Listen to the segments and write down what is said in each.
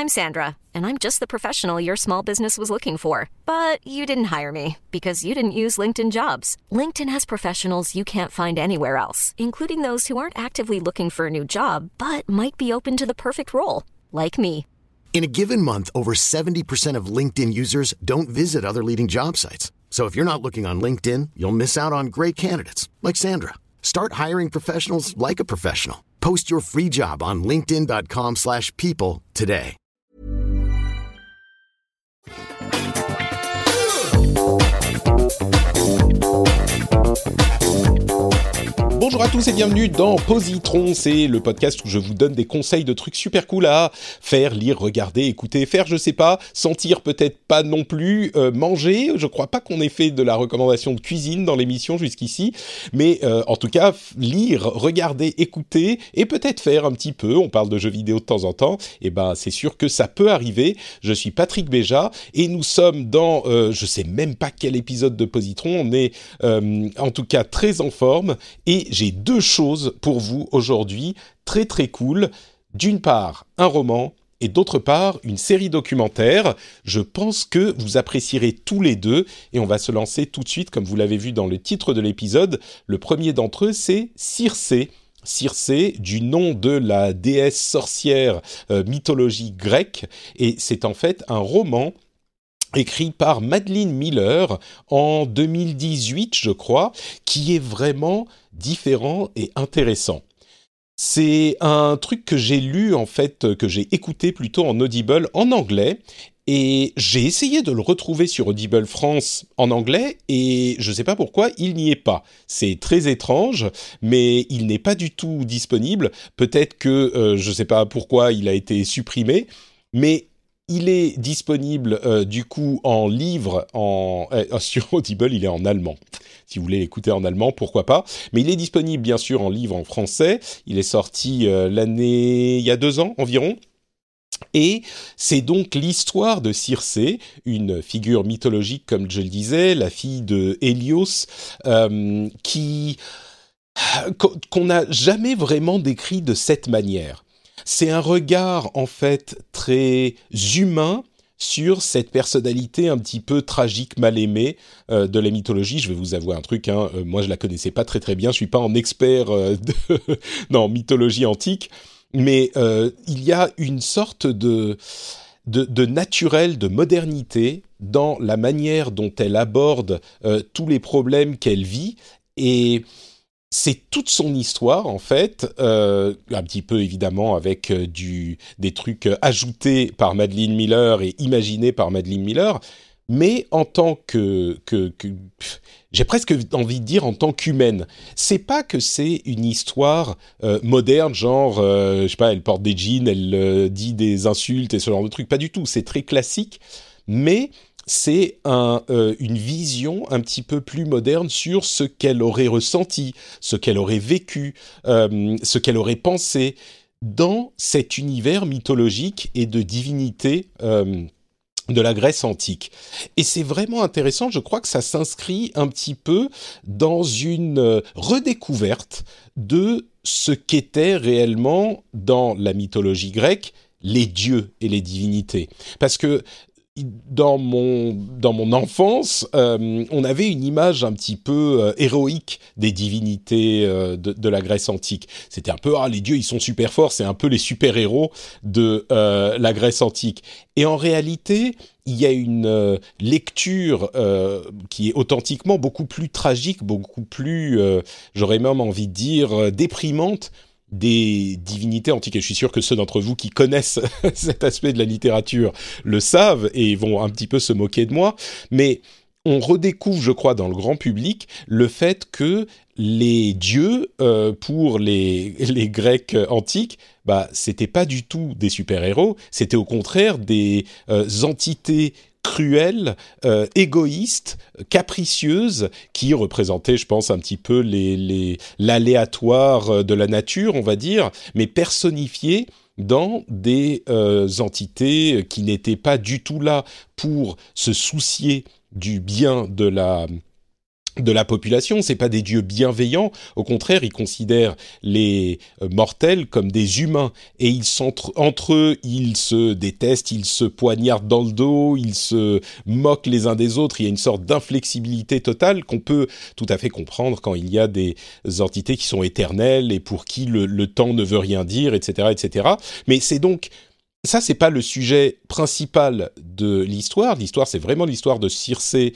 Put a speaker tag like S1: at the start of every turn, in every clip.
S1: I'm Sandra, and I'm just the professional your small business was looking for. But you didn't hire me because you didn't use LinkedIn Jobs. LinkedIn has professionals you can't find anywhere else, including those who aren't actively looking for a new job, but might be open to the perfect role, like me.
S2: In a given month, over 70% of LinkedIn users don't visit other leading job sites. So if you're not looking on LinkedIn, you'll miss out on great candidates like Sandra. Start hiring professionals like a professional. Post your free job on linkedin.com/people today.
S3: Bonjour à tous et bienvenue dans Positron, c'est le podcast où je vous donne des conseils de trucs super cool à faire, lire, regarder, écouter, faire, je sais pas, sentir peut-être pas non plus, manger. Je crois pas qu'on ait fait de la recommandation de cuisine dans l'émission jusqu'ici, mais en tout cas, lire, regarder, écouter et peut-être faire un petit peu. On parle de jeux vidéo de temps en temps, et ben c'est sûr que ça peut arriver. Je suis Patrick Béja et nous sommes dans, je sais même pas quel épisode de Positron. On est en tout cas très en forme et j'ai deux choses pour vous aujourd'hui, très très cool. D'une part, un roman et d'autre part, une série documentaire. Je pense que vous apprécierez tous les deux et on va se lancer tout de suite, comme vous l'avez vu dans le titre de l'épisode. Le premier d'entre eux, c'est Circé. Circé, du nom de la déesse sorcière mythologie grecque, et c'est en fait un roman écrit par Madeline Miller en 2018, je crois, qui est vraiment différent et intéressant. C'est un truc que j'ai lu, en fait, que j'ai écouté plutôt en Audible en anglais, et j'ai essayé de le retrouver sur Audible France en anglais, et je ne sais pas pourquoi, il n'y est pas. C'est très étrange, mais il n'est pas du tout disponible. Peut-être que, je ne sais pas pourquoi il a été supprimé, mais il est disponible du coup en livre, sur Audible, il est en allemand. Si vous voulez l'écouter en allemand, pourquoi pas. Mais il est disponible bien sûr en livre en français. Il est sorti il y a 2 ans environ. Et c'est donc l'histoire de Circé, une figure mythologique comme je le disais, la fille de Hélios, qu'on n'a jamais vraiment décrit de cette manière. C'est un regard, en fait, très humain sur cette personnalité un petit peu tragique, mal aimée de la mythologie. Je vais vous avouer un truc, moi je la connaissais pas très très bien, je suis pas un expert en mythologie antique, mais il y a une sorte de naturel, de modernité dans la manière dont elle aborde tous les problèmes qu'elle vit, et c'est toute son histoire, en fait, un petit peu évidemment avec des trucs ajoutés par Madeline Miller et imaginés par Madeline Miller, mais en tant que j'ai presque envie de dire en tant qu'humaine. C'est pas que c'est une histoire moderne, genre, je sais pas, elle porte des jeans, elle dit des insultes et ce genre de trucs, pas du tout, c'est très classique, mais c'est une vision un petit peu plus moderne sur ce qu'elle aurait ressenti, ce qu'elle aurait vécu, ce qu'elle aurait pensé dans cet univers mythologique et de divinité de la Grèce antique. Et c'est vraiment intéressant, je crois que ça s'inscrit un petit peu dans une redécouverte de ce qu'étaient réellement dans la mythologie grecque les dieux et les divinités. Parce que dans mon enfance, on avait une image un petit peu héroïque des divinités de la Grèce antique. C'était un peu les dieux ils sont super forts, c'est un peu les super héros de la Grèce antique. Et en réalité, il y a une lecture qui est authentiquement beaucoup plus tragique, beaucoup plus, j'aurais même envie de dire, déprimante des divinités antiques. Et je suis sûr que ceux d'entre vous qui connaissent cet aspect de la littérature le savent et vont un petit peu se moquer de moi, mais on redécouvre, je crois, dans le grand public, le fait que les dieux, pour les Grecs antiques, c'était pas du tout des super-héros, c'était au contraire des entités cruelle, égoïste, capricieuse, qui représentait, je pense, un petit peu l'aléatoire de la nature, on va dire, mais personnifiée dans des entités qui n'étaient pas du tout là pour se soucier du bien de de la population, c'est pas des dieux bienveillants, au contraire, ils considèrent les mortels comme des humains, et entre eux, ils se détestent, ils se poignardent dans le dos, ils se moquent les uns des autres, il y a une sorte d'inflexibilité totale qu'on peut tout à fait comprendre quand il y a des entités qui sont éternelles et pour qui le temps ne veut rien dire, etc., etc. Mais c'est donc ça, c'est pas le sujet principal de l'histoire. L'histoire, c'est vraiment l'histoire de Circé,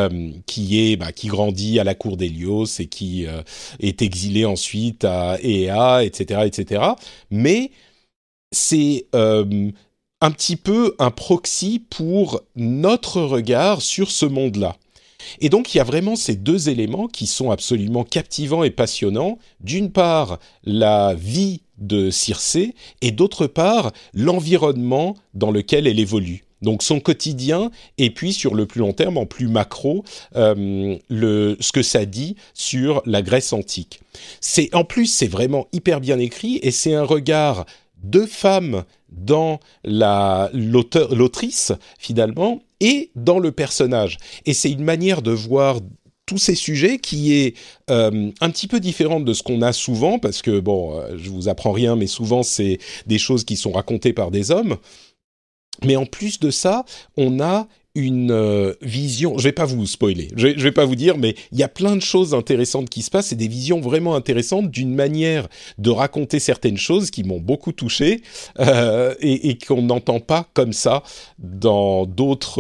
S3: qui grandit à la cour d'Hélios et qui est exilée ensuite à Aea, etc., etc. Mais c'est un petit peu un proxy pour notre regard sur ce monde-là. Et donc, il y a vraiment ces deux éléments qui sont absolument captivants et passionnants. D'une part, la vie de Circé, et d'autre part, l'environnement dans lequel elle évolue. Donc, son quotidien, et puis, sur le plus long terme, en plus macro, ce que ça dit sur la Grèce antique. En plus, c'est vraiment hyper bien écrit, et c'est un regard de femme dans l'autrice, finalement, et dans le personnage. Et c'est une manière de voir tous ces sujets qui est un petit peu différente de ce qu'on a souvent, parce que, je vous apprends rien, mais souvent, c'est des choses qui sont racontées par des hommes. Mais en plus de ça, on a une vision, je vais pas vous spoiler, je vais pas vous dire, mais il y a plein de choses intéressantes qui se passent, et des visions vraiment intéressantes d'une manière de raconter certaines choses qui m'ont beaucoup touché, et qu'on n'entend pas comme ça dans d'autres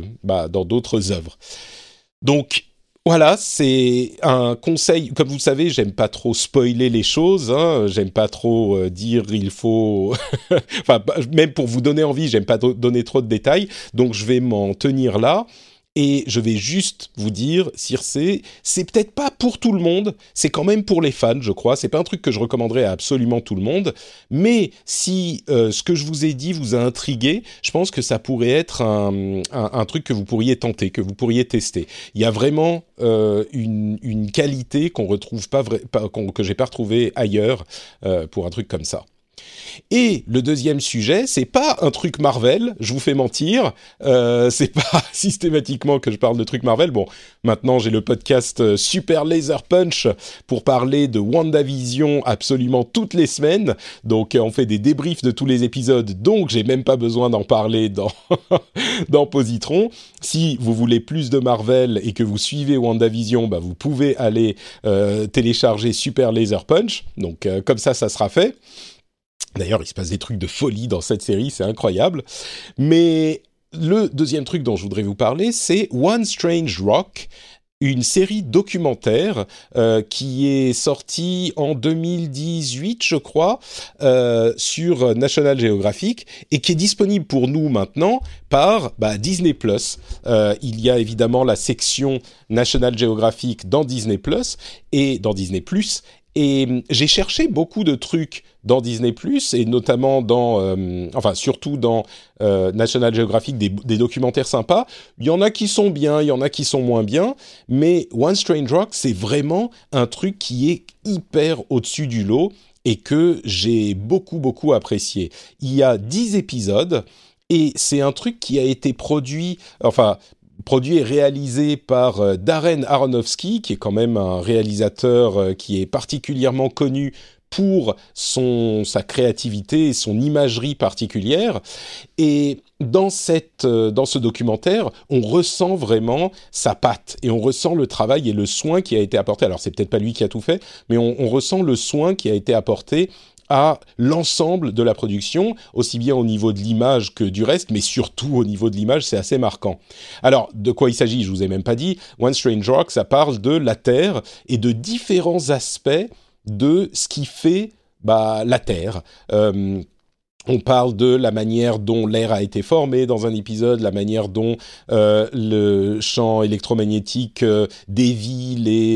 S3: œuvres. Donc, voilà, c'est un conseil. Comme vous le savez, j'aime pas trop spoiler les choses. J'aime pas trop dire il faut. Enfin, même pour vous donner envie, j'aime pas donner trop de détails. Donc, je vais m'en tenir là. Et je vais juste vous dire, Circé, c'est peut-être pas pour tout le monde, c'est quand même pour les fans, je crois. C'est pas un truc que je recommanderais à absolument tout le monde, mais si ce que je vous ai dit vous a intrigué, je pense que ça pourrait être un truc que vous pourriez tenter, que vous pourriez tester. Il y a vraiment une qualité qu'on retrouve que j'ai pas retrouvé ailleurs pour un truc comme ça. Et le deuxième sujet, c'est pas un truc Marvel, je vous fais mentir, c'est pas systématiquement que je parle de trucs Marvel. Bon, maintenant j'ai le podcast Super Laser Punch pour parler de WandaVision absolument toutes les semaines, donc on fait des débriefs de tous les épisodes, donc j'ai même pas besoin d'en parler dans Positron. Si vous voulez plus de Marvel et que vous suivez WandaVision, vous pouvez aller télécharger Super Laser Punch, donc comme ça sera fait. D'ailleurs, il se passe des trucs de folie dans cette série, c'est incroyable. Mais le deuxième truc dont je voudrais vous parler, c'est One Strange Rock, une série documentaire qui est sortie en 2018, je crois, sur National Geographic, et qui est disponible pour nous maintenant par Disney+. Il y a évidemment la section National Geographic dans Disney+, et dans Disney+, et j'ai cherché beaucoup de trucs dans Disney+, et notamment surtout dans National Geographic, des documentaires sympas. Il y en a qui sont bien, il y en a qui sont moins bien, mais One Strange Rock, c'est vraiment un truc qui est hyper au-dessus du lot et que j'ai beaucoup, beaucoup apprécié. Il y a 10 épisodes, et c'est un truc qui a été produit et réalisé par Darren Aronofsky, qui est quand même un réalisateur qui est particulièrement connu pour sa créativité et son imagerie particulière. Et dans ce documentaire, on ressent vraiment sa patte, et on ressent le travail et le soin qui a été apporté. Alors, c'est peut-être pas lui qui a tout fait, mais on ressent le soin qui a été apporté à l'ensemble de la production, aussi bien au niveau de l'image que du reste, mais surtout au niveau de l'image, c'est assez marquant. Alors, de quoi il s'agit ? Je vous ai même pas dit. One Strange Rock, ça parle de la Terre et de différents aspects de ce qui fait la Terre. On parle de la manière dont l'air a été formé dans un épisode, la manière dont le champ électromagnétique dévie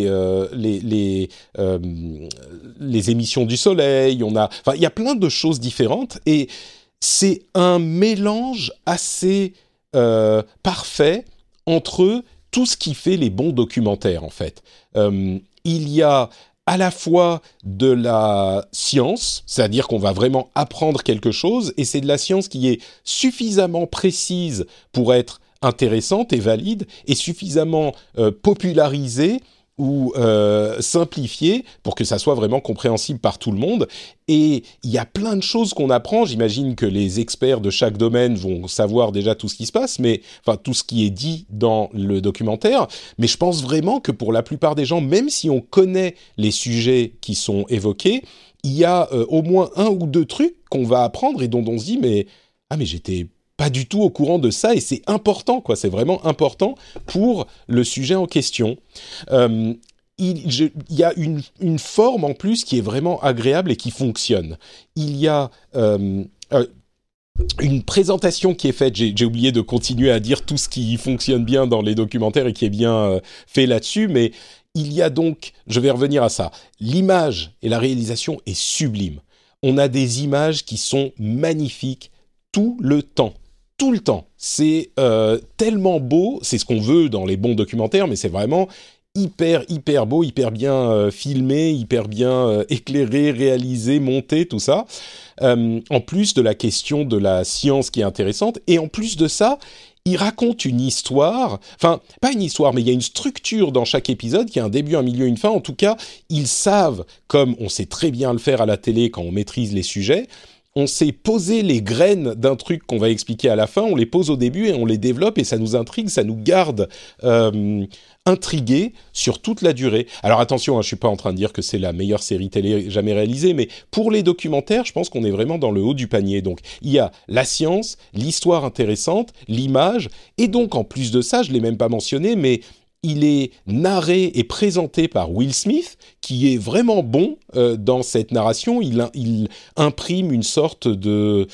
S3: les émissions du soleil. Il y a plein de choses différentes, et c'est un mélange assez parfait entre tout ce qui fait les bons documentaires, en fait. Il y a à la fois de la science, c'est-à-dire qu'on va vraiment apprendre quelque chose, et c'est de la science qui est suffisamment précise pour être intéressante et valide et suffisamment popularisée ou simplifiée pour que ça soit vraiment compréhensible par tout le monde. Et il y a plein de choses qu'on apprend. J'imagine que les experts de chaque domaine vont savoir déjà tout ce qui se passe, enfin tout ce qui est dit dans le documentaire. Mais je pense vraiment que pour la plupart des gens, même si on connaît les sujets qui sont évoqués, il y a au moins un ou deux trucs qu'on va apprendre et dont on se dit mais j'étais pas du tout au courant de ça, et c'est important, quoi. C'est vraiment important pour le sujet en question. Il y a une forme en plus qui est vraiment agréable et qui fonctionne. Il y a une présentation qui est faite, j'ai oublié de continuer à dire tout ce qui fonctionne bien dans les documentaires et qui est bien fait là-dessus, mais il y a donc, je vais revenir à ça, l'image et la réalisation est sublime. On a des images qui sont magnifiques tout le temps. Tout le temps. C'est tellement beau, c'est ce qu'on veut dans les bons documentaires, mais c'est vraiment hyper beau, hyper bien filmé, hyper bien éclairé, réalisé, monté, tout ça. En plus de la question de la science qui est intéressante, et en plus de ça, il raconte une histoire, enfin, pas une histoire, mais il y a une structure dans chaque épisode qui a un début, un milieu, une fin. En tout cas, ils savent, comme on sait très bien le faire à la télé quand on maîtrise les sujets, on sait poser les graines d'un truc qu'on va expliquer à la fin, on les pose au début et on les développe et ça nous intrigue, ça nous garde intrigués sur toute la durée. Alors attention, je suis pas en train de dire que c'est la meilleure série télé jamais réalisée, mais pour les documentaires, je pense qu'on est vraiment dans le haut du panier. Donc il y a la science, l'histoire intéressante, l'image, et donc en plus de ça, je l'ai même pas mentionné, mais il est narré et présenté par Will Smith, qui est vraiment bon dans cette narration. Il imprime une sorte de,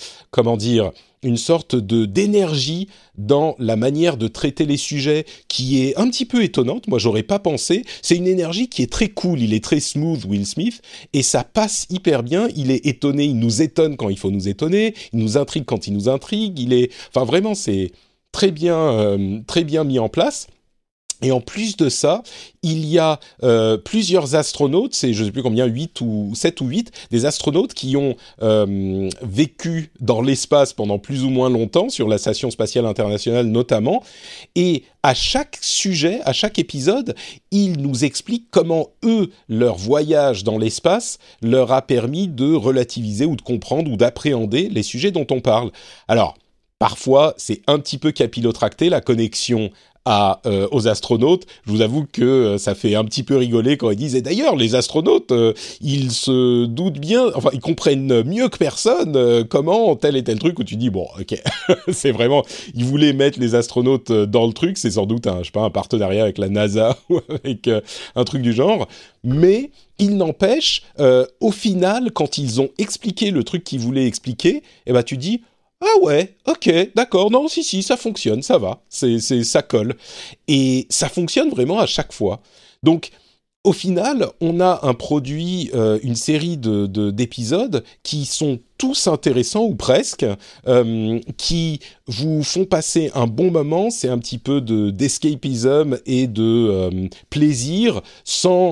S3: d'énergie dans la manière de traiter les sujets qui est un petit peu étonnante. Moi, j'aurais pas pensé. C'est une énergie qui est très cool. Il est très smooth, Will Smith, et ça passe hyper bien. Il est étonné, il nous étonne quand il faut nous étonner. Il nous intrigue quand il nous intrigue. Vraiment, c'est très bien mis en place. Et en plus de ça, il y a plusieurs astronautes, c'est je ne sais plus combien, 7 ou 8, des astronautes qui ont vécu dans l'espace pendant plus ou moins longtemps, sur la Station Spatiale Internationale notamment, et à chaque sujet, à chaque épisode, ils nous expliquent comment eux, leur voyage dans l'espace, leur a permis de relativiser ou de comprendre ou d'appréhender les sujets dont on parle. Alors, parfois, c'est un petit peu capillotracté, la connexion aux astronautes. Je vous avoue que ça fait un petit peu rigoler quand ils disent, et d'ailleurs les astronautes ils se doutent bien, enfin ils comprennent mieux que personne comment tel et tel truc, où tu dis bon ok c'est vraiment, ils voulaient mettre les astronautes dans le truc, c'est sans doute un partenariat avec la NASA ou avec un truc du genre, mais il n'empêche au final quand ils ont expliqué le truc qu'ils voulaient expliquer, tu dis ah ouais, ok, d'accord, non, si, ça fonctionne, ça va, ça colle. Et ça fonctionne vraiment à chaque fois. Donc, au final, on a un produit, une série d'épisodes qui sont tous intéressants, ou presque, qui vous font passer un bon moment. C'est un petit peu d'escapism et de plaisir, sans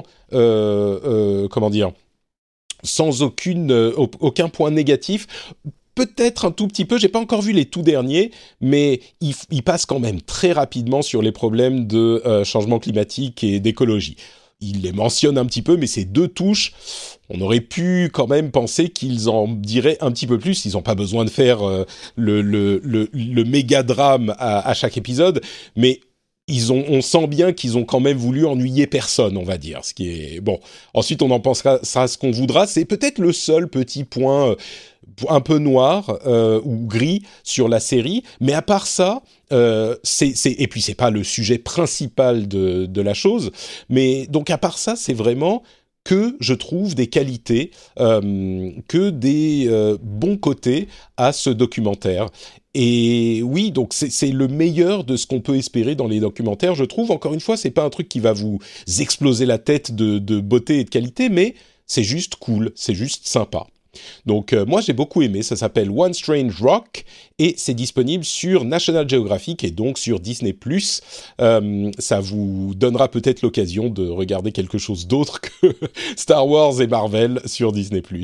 S3: aucun point négatif. Peut-être un tout petit peu, j'ai pas encore vu les tout derniers, mais il passe quand même très rapidement sur les problèmes de changement climatique et d'écologie. Il les mentionne un petit peu, mais ces deux touches, on aurait pu quand même penser qu'ils en diraient un petit peu plus. Ils n'ont pas besoin de faire le méga drame à chaque épisode, mais on sent bien qu'ils ont quand même voulu ennuyer personne, on va dire. Ce qui est bon. Ensuite, on en pensera ce qu'on voudra. C'est peut-être le seul petit point un peu noir ou gris sur la série, mais à part ça, et puis c'est pas le sujet principal de la chose, mais donc à part ça, c'est vraiment que je trouve des qualités, que des bons côtés à ce documentaire. Et oui, donc c'est le meilleur de ce qu'on peut espérer dans les documentaires, je trouve. Encore une fois, c'est pas un truc qui va vous exploser la tête de beauté et de qualité, mais c'est juste cool, c'est juste sympa. Donc moi j'ai beaucoup aimé, ça s'appelle One Strange Rock et c'est disponible sur National Geographic et donc sur Disney+. Ça vous donnera peut-être l'occasion de regarder quelque chose d'autre que Star Wars et Marvel sur Disney+.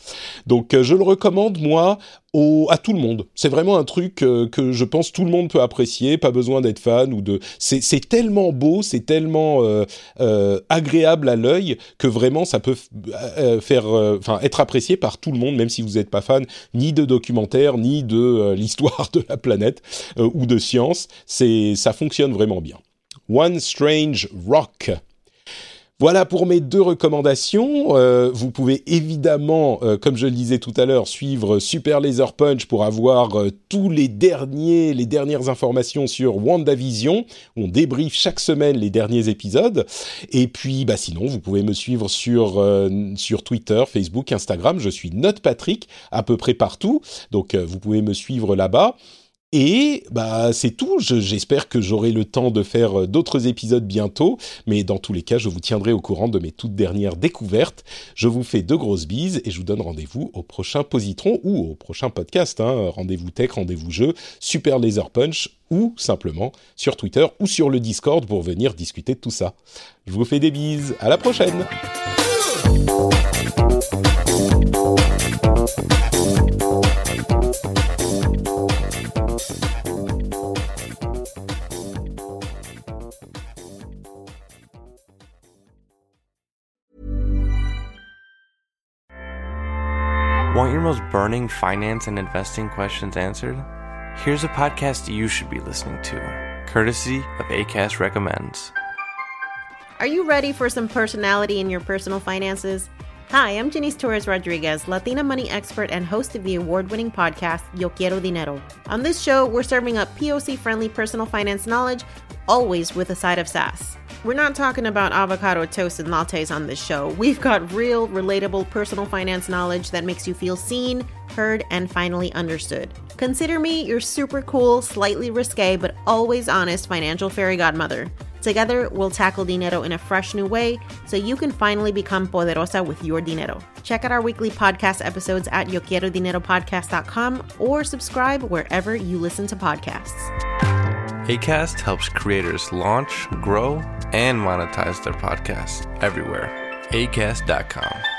S3: Donc je le recommande moi à tout le monde. C'est vraiment un truc que je pense tout le monde peut apprécier, pas besoin d'être fan ou de. C'est tellement beau, c'est tellement agréable à l'œil que vraiment ça peut être apprécié par tout le monde, même si vous n'êtes pas fan ni de documentaires ni de l'histoire de la planète ou de science. Ça fonctionne vraiment bien. One Strange Rock. Voilà pour mes 2 recommandations. Vous pouvez évidemment, comme je le disais tout à l'heure, suivre Super Laser Punch pour avoir tous les dernières informations sur WandaVision. On débriefe chaque semaine les derniers épisodes. Et puis, sinon, vous pouvez me suivre sur Twitter, Facebook, Instagram. Je suis NotePatrick à peu près partout. Donc, vous pouvez me suivre là-bas. Et c'est tout. J'espère que j'aurai le temps de faire d'autres épisodes bientôt, mais dans tous les cas, je vous tiendrai au courant de mes toutes dernières découvertes. Je vous fais de grosses bises et je vous donne rendez-vous au prochain Positron ou au prochain podcast. Rendez-vous tech, rendez-vous jeu, Super Laser Punch ou simplement sur Twitter ou sur le Discord pour venir discuter de tout ça. Je vous fais des bises. À la prochaine.
S4: Want your most burning finance and investing questions answered? Here's a podcast you should be listening to, courtesy of Acast Recommends.
S5: Are you ready for some personality in your personal finances? Hi, I'm Janice Torres-Rodriguez, Latina money expert and host of the award-winning podcast, Yo Quiero Dinero. On this show, we're serving up POC-friendly personal finance knowledge, always with a side of sass. We're not talking about avocado toast and lattes on this show. We've got real, relatable personal finance knowledge that makes you feel seen, heard, and finally understood. Consider me your super cool, slightly risque, but always honest financial fairy godmother. Together, we'll tackle dinero in a fresh new way so you can finally become poderosa with your dinero. Check out our weekly podcast episodes at YoQuieroDineroPodcast.com or subscribe wherever you listen to podcasts.
S4: Acast helps creators launch, grow, and monetize their podcasts everywhere. Acast.com.